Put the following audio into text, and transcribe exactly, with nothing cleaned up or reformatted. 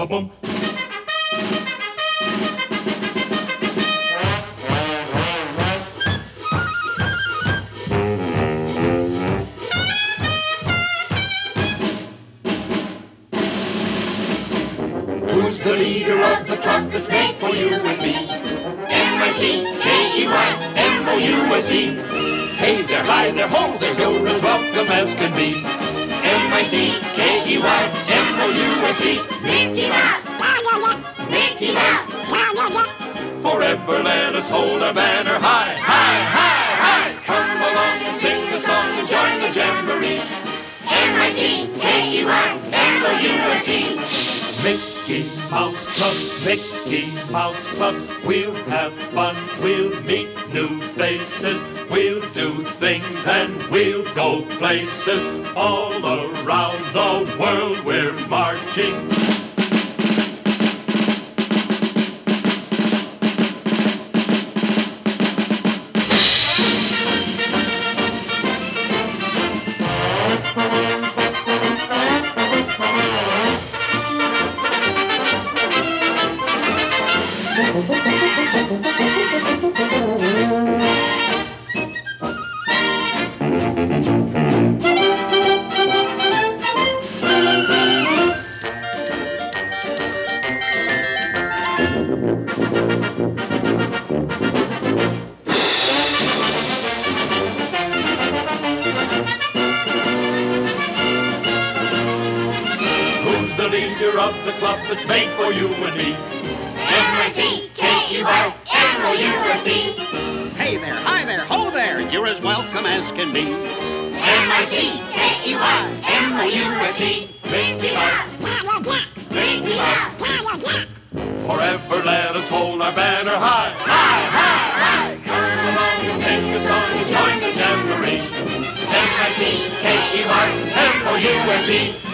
ba-boom. Who's the leader of the club that's made for you and me? M I C K E Y M O U S E. Hey there, hi there, ho there, you're as welcome as can be. M I C K E Y M O U S E. Mickey Mouse, Mickey Mouse. Forever let us hold our banner high, high, high, high. Come along and sing the song and join the jamboree. M I C K E Y M O U S E. Mickey Mouse Club, Mickey Mouse Club. We'll have fun, we'll meet new faces. We'll do things and we'll go places. All around the world we're marching. Who's the leader of the club that's made for you and me? M I C K E Y M O U S E. Hey there, hi there, ho there, you're as welcome as can be. M I C K E Y M O U S E. Mickey Mouse, Mickey Mouse. forever let us hold our banner high, high, high, high. Come along and sing a song and join the jamboree. M I C K E Y M O U S E.